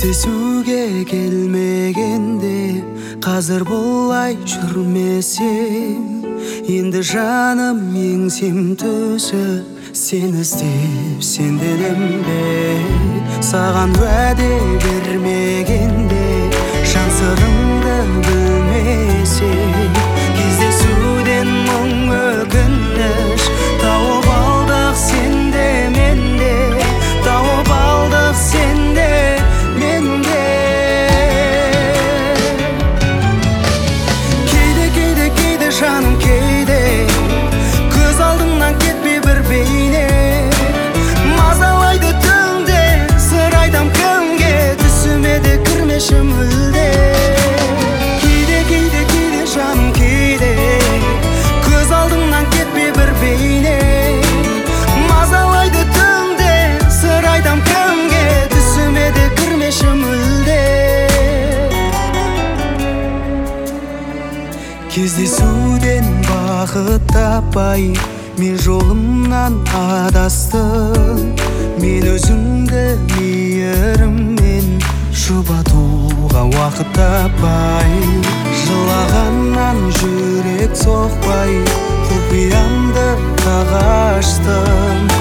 Кездесуге келмегенде қазір бұлай жүрмесем, енді жаным еңсем түсіп сені іздеп сенделемде. Саған уәде бермегенде жан сырымды білмесем, кездесуден мұң өкініш тауып алдық сенде менде, тауып алдық сенде менде. Кейде жаным кейде көз алдымнан кетпей бір бейне, мазалайды түнде сыр айтам кімге, түсіме де кірмеші мүлде. Кейде жаным кейде көз алдымнан кетпей бір бейне, мазалайды түнде сыр айтам кімге, түсіме де кірмеші мүлде. Кездесуден бақыт таппай мен жолымнан адастым, мен өзіңді мейіріммен жұбатуға уақыт таппай, жылағаннан жүрек соқпай құпиямды қағаштым.